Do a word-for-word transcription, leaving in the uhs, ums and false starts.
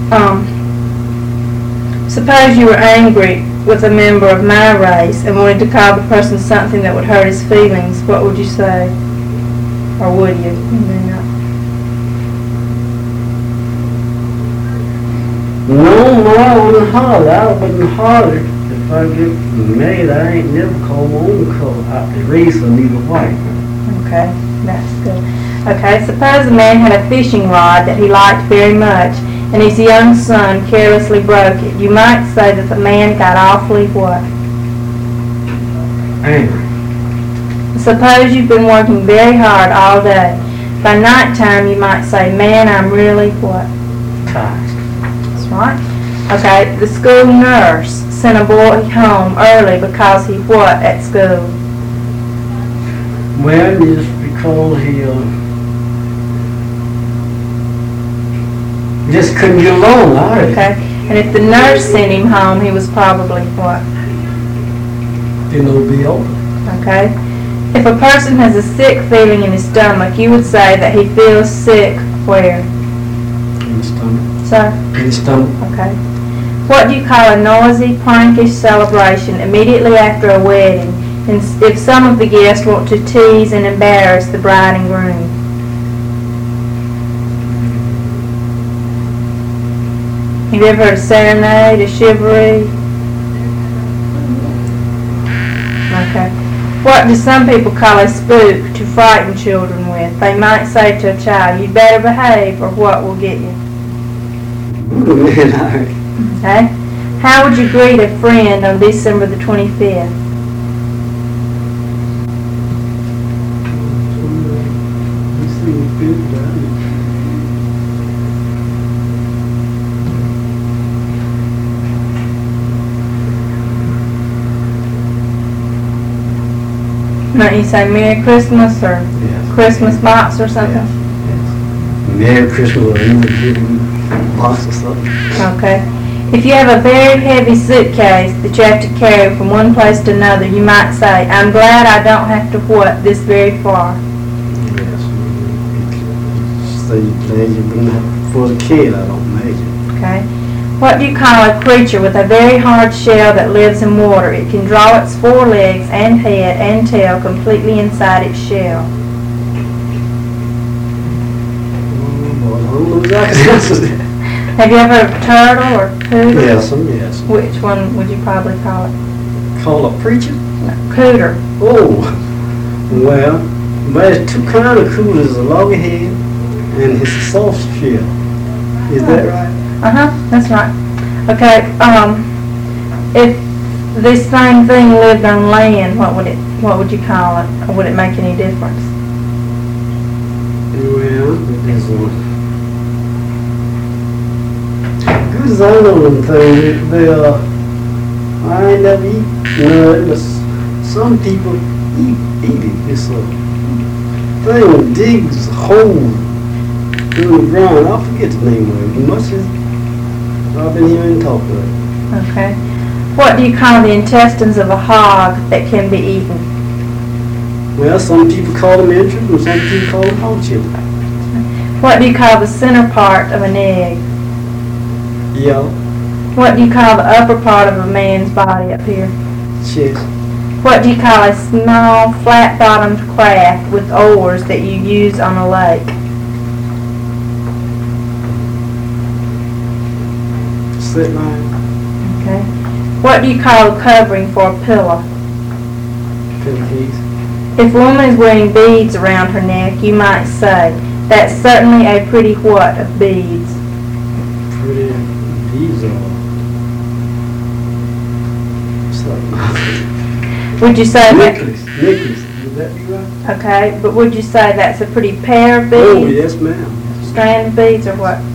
Um, suppose you were angry with a member of my race and wanted to call the person something that would hurt his feelings. What would you say? Or would you? You may not. No, no, I wouldn't holler. I wouldn't holler. If I get mad, I ain't never call my own color out the race or neither white. Okay, that's good. Okay, suppose a man had a fishing rod that he liked very much, and his young son carelessly broke it. You might say that the man got awfully what? Angry. Suppose you've been working very hard all day. By night time, you might say, man, I'm really what? Tired. That's right. Okay, the school nurse sent a boy home early because he what at school? Well, just because he uh, just couldn't get along, all right. Okay, and if the nurse sent him home, he was probably what? You know, be over. Okay. If a person has a sick feeling in his stomach, you would say that he feels sick where? In the stomach. Sir? In the stomach. Okay. What do you call a noisy, prankish celebration immediately after a wedding, and if some of the guests want to tease and embarrass the bride and groom? Have you ever heard a serenade, a chivalry? Okay. What do some people call a spook to frighten children with? They might say to a child, "You'd better behave or what will get you." Okay. How would you greet a friend on December the twenty-fifth? Might you say Merry Christmas or Yes. Christmas box or something? Yes. Merry Christmas or you would box or something. Okay. If you have a very heavy suitcase that you have to carry from one place to another, you might say, "I'm glad I don't have to what this very far." Yes. So you're glad you wouldn't have for the kid, I don't imagine. Okay. What do you call a creature with a very hard shell that lives in water? It can draw its four legs and head and tail completely inside its shell. Oh, I don't know exactly the answer to that. Have you ever heard of turtle or cooter? Yes, yes. Which one would you probably call it? Call a preacher? No, cooter. Oh, well, but there's two kind of coolers, a loggy head and his soft shell. Is that right? Uh-huh, that's right. Okay, um, if this same thing lived on land, what would it, what would you call it? Or would it make any difference? Well, there's one. Good as I know them things, they, uh, I ain't never eat none, but some people eat, eat it. It's a thing that digs a hole through the ground. I forget the name of it. Much as I've been hearing talk of it. Okay. What do you call the intestines of a hog that can be eaten? Well, some people call them entrails and some people call them hog chili. What do you call the center part of an egg? Yeah, What do you call the upper part of a man's body up here? chest. What do you call a small, flat-bottomed craft with oars that you use on a lake? Slit line. Okay. What do you call a covering for a pillow? Pillowcase. If a woman is wearing beads around her neck, you might say, "That's certainly a pretty what of beads." Pretty. These are. Something. Would you say that? Necklace. Necklace. Would that be right? Okay, but would you say that's a pretty pair of Oh, beads? yes, ma'am. Strand of beads or what?